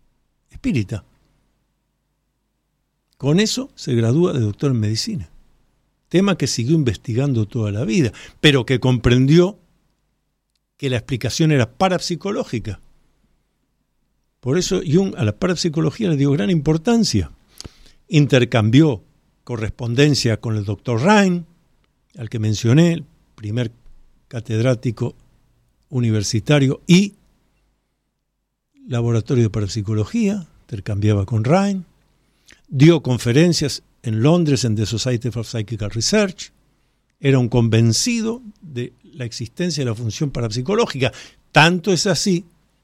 Con eso se gradúa de doctor en medicina. Tema que siguió investigando toda la vida, pero que comprendió que la explicación era parapsicológica. Por eso Jung a la parapsicología le dio gran importancia. Intercambió correspondencia con el doctor Rhein, al que mencioné, el primer catedrático universitario y laboratorio de parapsicología, intercambiaba con Rhein. Dio conferencias en Londres en The Society for Psychical Research. Era un convencido de la existencia de la función parapsicológica. Tanto es así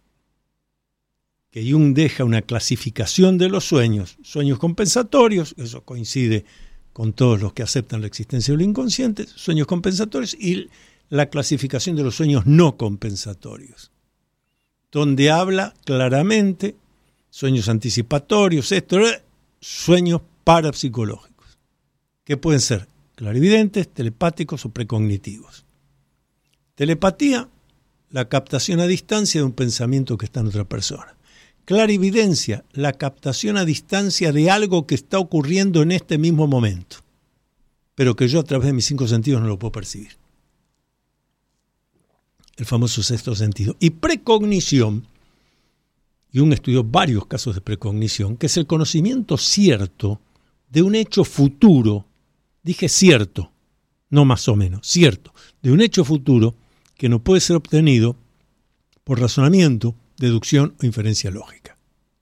que Jung deja una clasificación de los sueños. Sueños compensatorios, eso coincide con todos los que aceptan la existencia del inconsciente, sueños compensatorios, y la clasificación de los sueños no compensatorios, donde habla claramente sueños anticipatorios, sueños parapsicológicos, que pueden ser clarividentes, telepáticos o precognitivos. Telepatía, la captación a distancia de un pensamiento que está en otra persona. Clarividencia, la captación a distancia de algo que está ocurriendo en este mismo momento, pero que yo a través de mis 5 sentidos no lo puedo percibir. El famoso sexto sentido. Y precognición, Jung estudió varios casos de precognición, que es el conocimiento cierto de un hecho futuro, dije cierto, no más o menos, cierto, de un hecho futuro que no puede ser obtenido por razonamiento, deducción o inferencia lógica.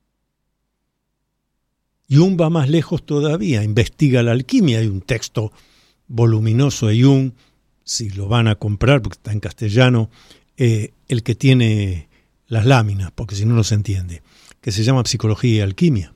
Jung va más lejos todavía, investiga la alquimia. Hay un texto voluminoso de Jung, si lo van a comprar porque está en castellano, el que tiene las láminas, porque si no, no se entiende, que se llama Psicología y Alquimia.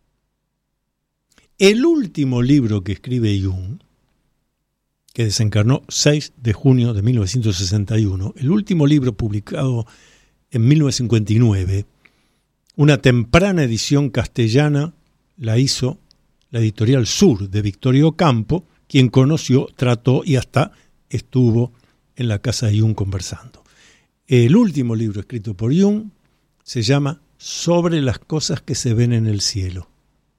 El último libro que escribe Jung, que desencarnó 6 de junio de 1961, el último libro publicado en 1959, una temprana edición castellana la hizo la editorial Sur de Victorio Campo, quien conoció, trató y hasta estuvo en la casa de Jung conversando. El último libro escrito por Jung se llama Sobre las cosas que se ven en el cielo.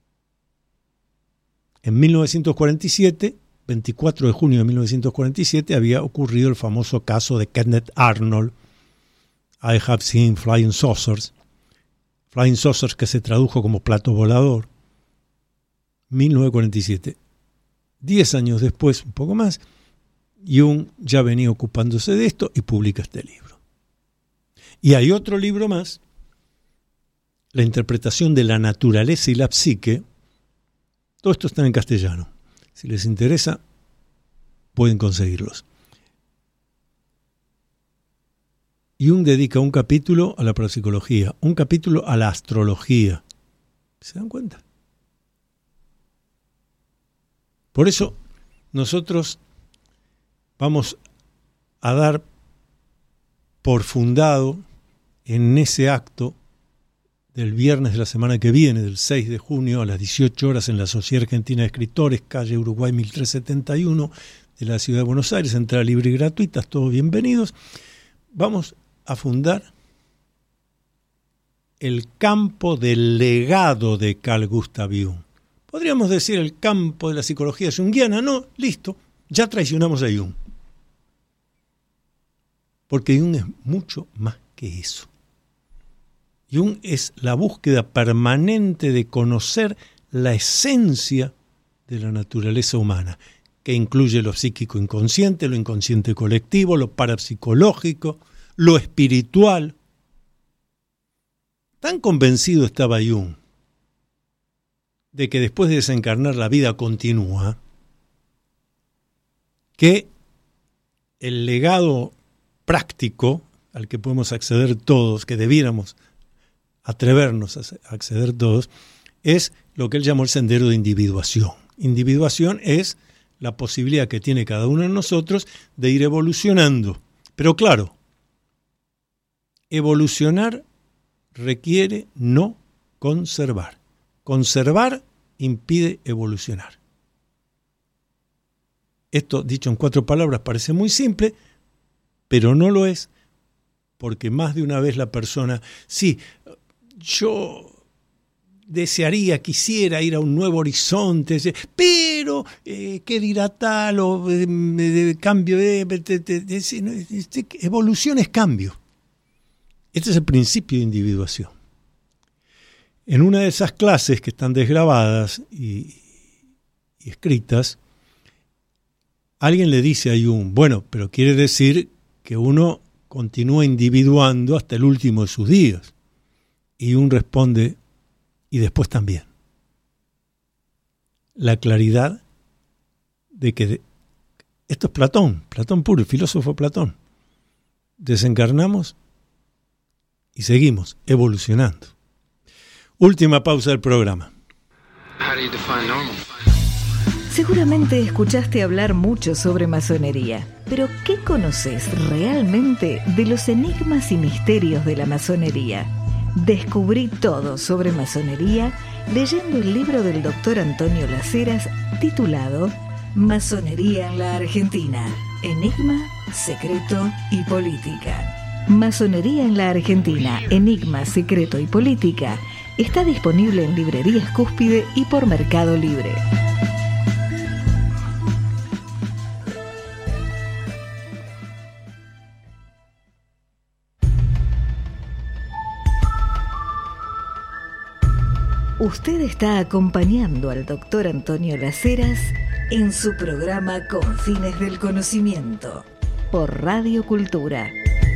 En 1947, 24 de junio de 1947, había ocurrido el famoso caso de Kenneth Arnold, I Have Seen Flying Saucers. Flying Saucers, que se tradujo como plato volador. 1947. 10 años después, un poco más, Jung ya venía ocupándose de esto y publica este libro. Y hay otro libro más, La interpretación de la naturaleza y la psique. Todo esto está en castellano. Si les interesa, pueden conseguirlos. Jung dedica un capítulo a la parapsicología, un capítulo a la astrología. ¿Se dan cuenta? Por eso nosotros vamos a dar por fundado en ese acto del viernes de la semana que viene, del 6 de junio a las 18 horas en la Sociedad Argentina de Escritores, calle Uruguay 1371 de la ciudad de Buenos Aires, entrada libre y gratuita, todos bienvenidos. Vamos a fundar el campo del legado de Carl Gustav Jung. Podríamos decir el campo de la psicología junguiana. No, listo, ya traicionamos a Jung. Porque Jung es mucho más que eso. Jung es la búsqueda permanente de conocer la esencia de la naturaleza humana, que incluye lo psíquico inconsciente, lo inconsciente colectivo, lo parapsicológico, lo espiritual. Tan convencido estaba Jung de que después de desencarnar la vida continúa, que el legado práctico al que podemos acceder todos, que debiéramos atrevernos a acceder todos, es lo que él llamó el sendero de individuación. Individuación es la posibilidad que tiene cada uno de nosotros de ir evolucionando. Pero claro, evolucionar requiere no conservar. Conservar impide evolucionar. Esto, dicho en 4 palabras, parece muy simple, pero no lo es, porque más de una vez la persona, sí, yo desearía, quisiera ir a un nuevo horizonte, pero ¿qué dirá tal? O cambio evolución es cambio. Este es el principio de individuación. En una de esas clases que están desgrabadas y escritas, alguien le dice a Jung, bueno, pero quiere decir que uno continúa individuando hasta el último de sus días. Y Jung responde, y después también. La claridad de que esto es Platón puro, el filósofo Platón. Desencarnamos y seguimos evolucionando. Última pausa del programa. Seguramente escuchaste hablar mucho sobre masonería, pero ¿qué conoces realmente de los enigmas y misterios de la masonería? Descubrí todo sobre masonería leyendo el libro del doctor Antonio Las Heras titulado Masonería en la Argentina. Enigma, Secreto y Política. Masonería en la Argentina, Enigma, Secreto y Política está disponible en librerías Cúspide y por Mercado Libre. Usted está acompañando al doctor Antonio Las Heras en su programa Confines del Conocimiento por Radio Cultura.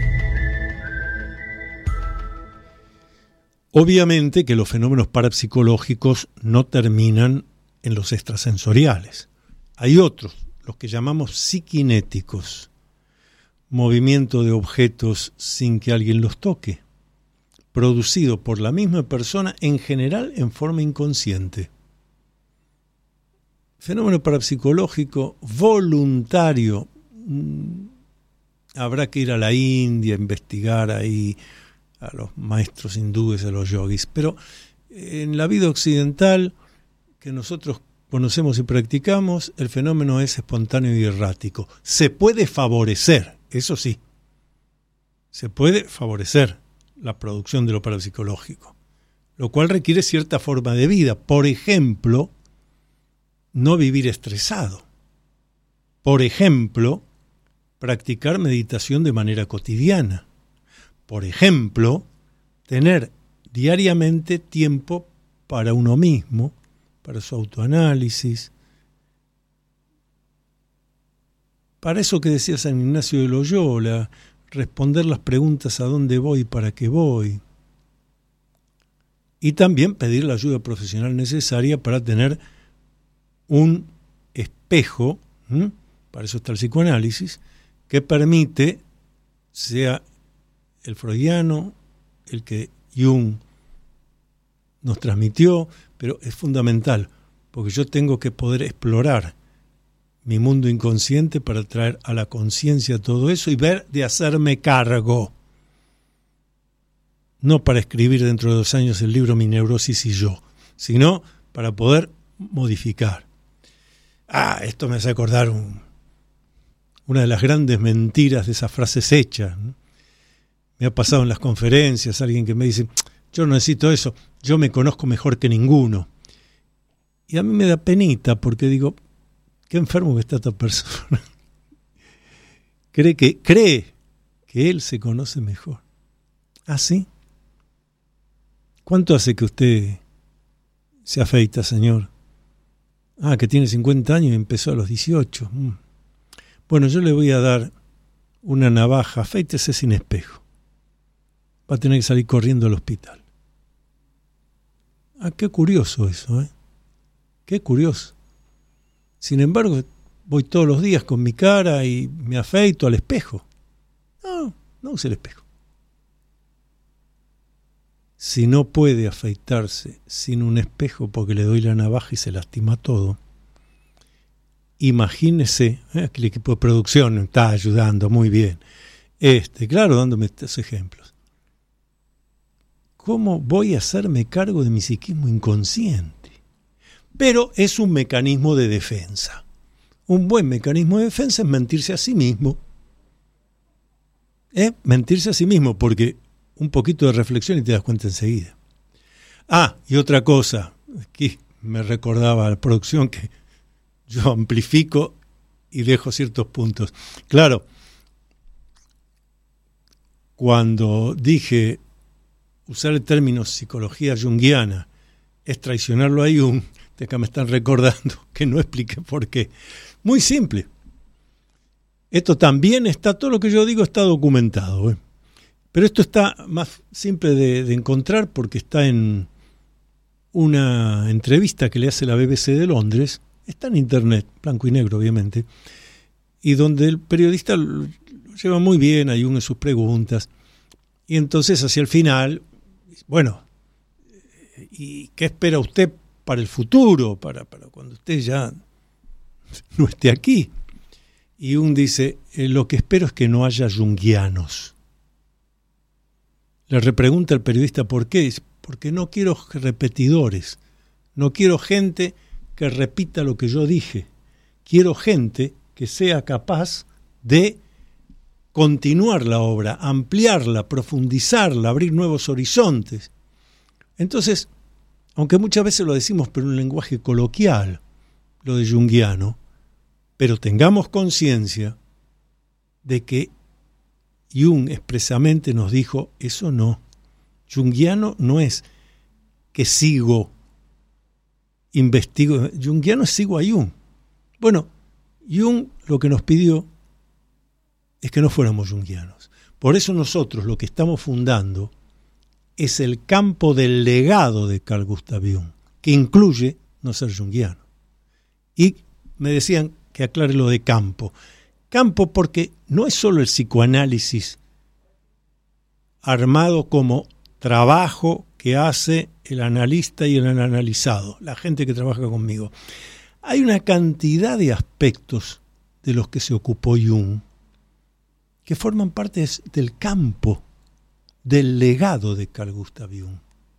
Obviamente que los fenómenos parapsicológicos no terminan en los extrasensoriales. Hay otros, los que llamamos psiquinéticos, movimiento de objetos sin que alguien los toque, producido por la misma persona, en general en forma inconsciente. Fenómeno parapsicológico voluntario. Habrá que ir a la India, investigar ahí a los maestros hindúes, a los yogis. Pero en la vida occidental, que nosotros conocemos y practicamos, el fenómeno es espontáneo y errático. Se puede favorecer, eso sí, se puede favorecer la producción de lo parapsicológico, lo cual requiere cierta forma de vida. Por ejemplo, no vivir estresado. Por ejemplo, practicar meditación de manera cotidiana. Por ejemplo, tener diariamente tiempo para uno mismo, para su autoanálisis, para eso que decía San Ignacio de Loyola, responder las preguntas a dónde voy y para qué voy. Y también pedir la ayuda profesional necesaria para tener un espejo, para eso está el psicoanálisis, que permite, sea el freudiano, el que Jung nos transmitió, pero es fundamental, porque yo tengo que poder explorar mi mundo inconsciente para traer a la conciencia todo eso y ver de hacerme cargo. No para escribir dentro de 2 años el libro Mi Neurosis y Yo, sino para poder modificar. Esto me hace acordar una de las grandes mentiras de esas frases hechas, ¿no? Me ha pasado en las conferencias alguien que me dice, yo no necesito eso, yo me conozco mejor que ninguno. Y a mí me da penita porque digo, qué enfermo que está esta persona. Cree que él se conoce mejor. ¿Ah, sí? ¿Cuánto hace que usted se afeita, señor? Que tiene 50 años y empezó a los 18. Bueno, yo le voy a dar una navaja, afeítese sin espejo. Va a tener que salir corriendo al hospital. Qué curioso eso, ¿eh? Qué curioso. Sin embargo, voy todos los días con mi cara y me afeito al espejo. No use el espejo. Si no puede afeitarse sin un espejo porque le doy la navaja y se lastima todo, imagínese, que el equipo de producción me está ayudando muy bien, claro, dándome estos ejemplos. ¿Cómo voy a hacerme cargo de mi psiquismo inconsciente? Pero es un mecanismo de defensa. Un buen mecanismo de defensa es mentirse a sí mismo. Mentirse a sí mismo, porque un poquito de reflexión y te das cuenta enseguida. Y otra cosa, aquí me recordaba la producción que yo amplifico y dejo ciertos puntos. Claro, cuando dije usar el término psicología junguiana es traicionarlo a Jung, de acá me están recordando que no expliqué por qué. Muy simple. Esto también está, todo lo que yo digo está documentado. Pero esto está más simple de encontrar porque está en una entrevista que le hace la BBC de Londres. Está en internet, blanco y negro obviamente, y donde el periodista lo lleva muy bien a Jung en sus preguntas. Y entonces hacia el final, bueno, ¿y qué espera usted para el futuro, para cuando usted ya no esté aquí? Y Jung dice, lo que espero es que no haya junguianos. Le repregunta al periodista por qué. Dice, porque no quiero repetidores, no quiero gente que repita lo que yo dije. Quiero gente que sea capaz de continuar la obra, ampliarla, profundizarla, abrir nuevos horizontes. Entonces, aunque muchas veces lo decimos por un lenguaje coloquial, lo de junguiano, pero tengamos conciencia de que Jung expresamente nos dijo, eso no. Junguiano no es que sigo, investigo. Junguiano es sigo a Jung. Bueno, Jung lo que nos pidió es que no fuéramos junguianos. Por eso nosotros lo que estamos fundando es el campo del legado de Carl Gustav Jung, que incluye no ser junguiano. Y me decían que aclare lo de campo. Campo porque no es solo el psicoanálisis armado como trabajo que hace el analista y el analizado, la gente que trabaja conmigo. Hay una cantidad de aspectos de los que se ocupó Jung que forman parte del campo, del legado de Carl Gustav Jung.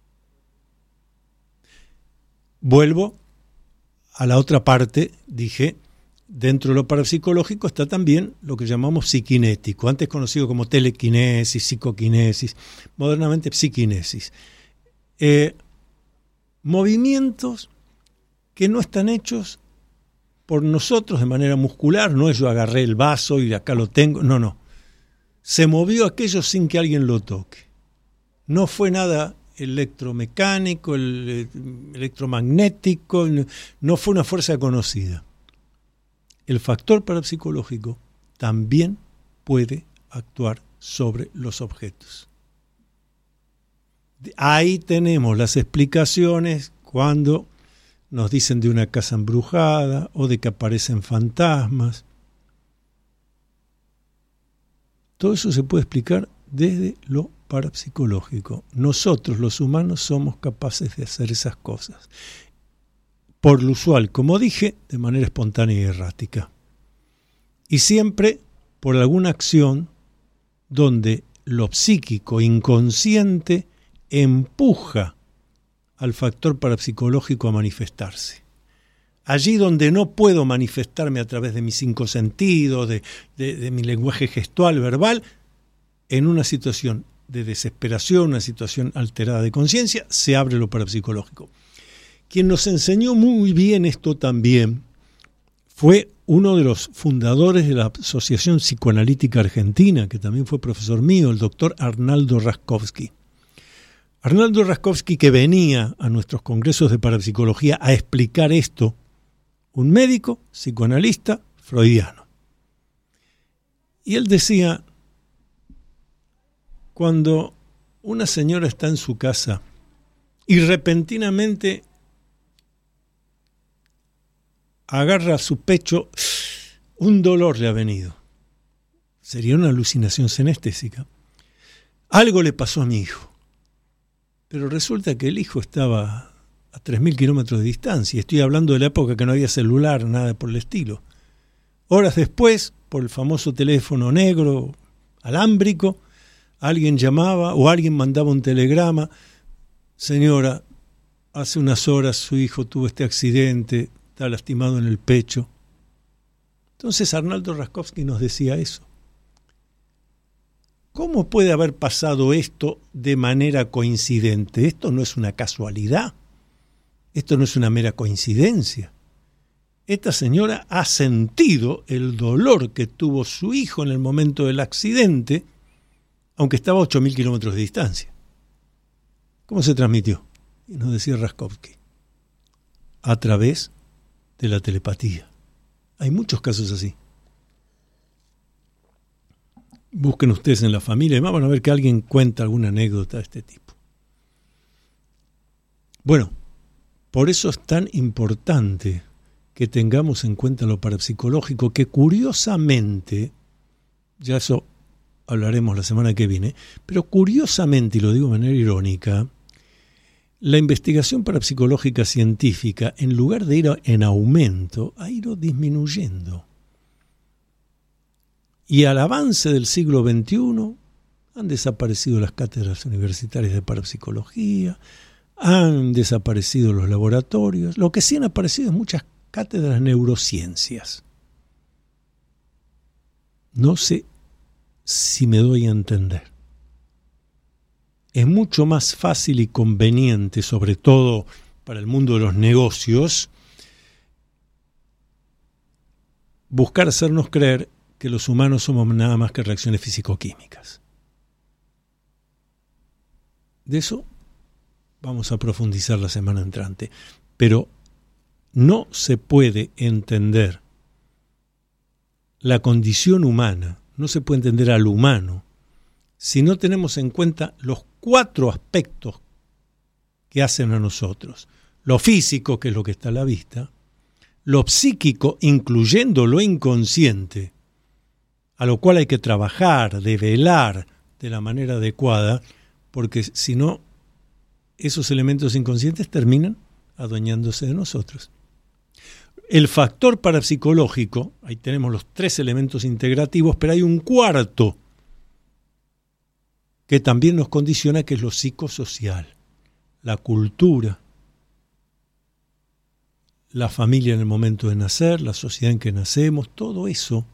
Vuelvo a la otra parte, dije, dentro de lo parapsicológico está también lo que llamamos psiquinético, antes conocido como telequinesis, psicoquinesis, modernamente psiquinesis. Movimientos que no están hechos por nosotros de manera muscular, no es yo agarré el vaso y acá lo tengo, no. Se movió aquello sin que alguien lo toque. No fue nada electromecánico, electromagnético, no fue una fuerza conocida. El factor parapsicológico también puede actuar sobre los objetos. Ahí tenemos las explicaciones cuando nos dicen de una casa embrujada o de que aparecen fantasmas. Todo eso se puede explicar desde lo parapsicológico. Nosotros, los humanos, somos capaces de hacer esas cosas. Por lo usual, como dije, de manera espontánea y errática. Y siempre por alguna acción donde lo psíquico inconsciente empuja al factor parapsicológico a manifestarse. Allí donde no puedo manifestarme a través de mis 5 sentidos, de mi lenguaje gestual, verbal, en una situación de desesperación, una situación alterada de conciencia, se abre lo parapsicológico. Quien nos enseñó muy bien esto también fue uno de los fundadores de la Asociación Psicoanalítica Argentina, que también fue profesor mío, el doctor Arnaldo Raskowski. Arnaldo Raskowski, que venía a nuestros congresos de parapsicología a explicar esto, un médico, psicoanalista, freudiano. Y él decía, cuando una señora está en su casa y repentinamente agarra su pecho, un dolor le ha venido. Sería una alucinación senestésica. Algo le pasó a mi hijo. Pero resulta que el hijo estaba a 3.000 kilómetros de distancia. Estoy hablando de la época que no había celular, nada por el estilo. Horas después, por el famoso teléfono negro, alámbrico, alguien llamaba o alguien mandaba un telegrama. Señora, hace unas horas su hijo tuvo este accidente, está lastimado en el pecho. Entonces Arnaldo Raskowski nos decía eso. ¿Cómo puede haber pasado esto de manera coincidente? Esto no es una casualidad. Esto no es una mera coincidencia. Esta señora ha sentido el dolor que tuvo su hijo en el momento del accidente, aunque estaba a 8.000 kilómetros de distancia. ¿Cómo se transmitió? Y nos decía Raskowski. A través de la telepatía. Hay muchos casos así. Busquen ustedes en la familia y van a ver que alguien cuenta alguna anécdota de este tipo. Bueno, por eso es tan importante que tengamos en cuenta lo parapsicológico, que curiosamente, ya eso hablaremos la semana que viene, pero curiosamente, y lo digo de manera irónica, la investigación parapsicológica científica, en lugar de ir en aumento, ha ido disminuyendo. Y al avance del siglo XXI han desaparecido las cátedras universitarias de parapsicología, han desaparecido los laboratorios, lo que sí han aparecido es muchas cátedras de neurociencias. No sé si me doy a entender. Es mucho más fácil y conveniente, sobre todo para el mundo de los negocios, buscar hacernos creer que los humanos somos nada más que reacciones físico-químicas. De eso vamos a profundizar la semana entrante. Pero no se puede entender la condición humana, no se puede entender al humano, si no tenemos en cuenta los 4 aspectos que hacen a nosotros. Lo físico, que es lo que está a la vista, lo psíquico, incluyendo lo inconsciente, a lo cual hay que trabajar, develar de la manera adecuada, porque si no, esos elementos inconscientes terminan adueñándose de nosotros. El factor parapsicológico, ahí tenemos los 3 elementos integrativos, pero hay un 4 que también nos condiciona, que es lo psicosocial, la cultura, la familia en el momento de nacer, la sociedad en que nacemos, todo eso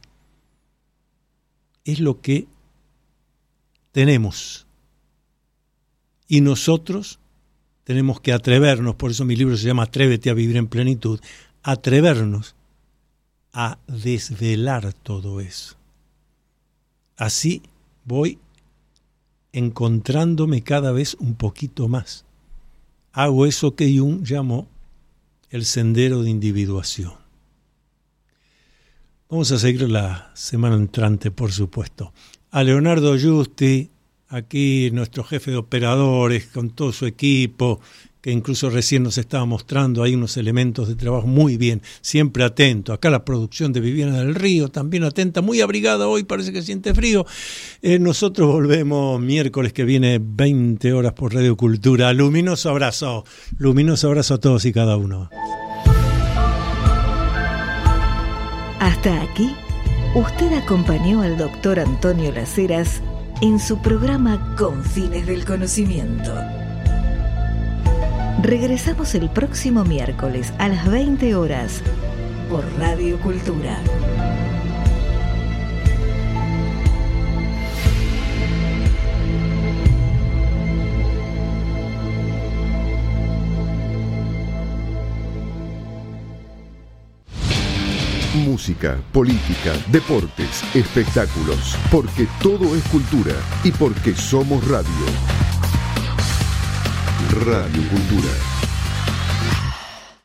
es lo que tenemos. Y nosotros tenemos que atrevernos, por eso mi libro se llama Atrévete a vivir en plenitud, atrevernos a desvelar todo eso. Así voy encontrándome cada vez un poquito más. Hago eso que Jung llamó el sendero de individuación. Vamos a seguir la semana entrante, por supuesto. A Leonardo Giusti, aquí nuestro jefe de operadores, con todo su equipo, que incluso recién nos estaba mostrando ahí unos elementos de trabajo muy bien, siempre atento. Acá la producción de Viviana del Río, también atenta, muy abrigada hoy, parece que siente frío. Nosotros volvemos miércoles que viene, 20 horas por Radio Cultura. Luminoso abrazo a todos y cada uno. Hasta aquí, usted acompañó al doctor Antonio Las Heras en su programa Con Fines del Conocimiento. Regresamos el próximo miércoles a las 20 horas por Radio Cultura. Música, política, deportes, espectáculos, porque todo es cultura y porque somos radio. Radio Cultura.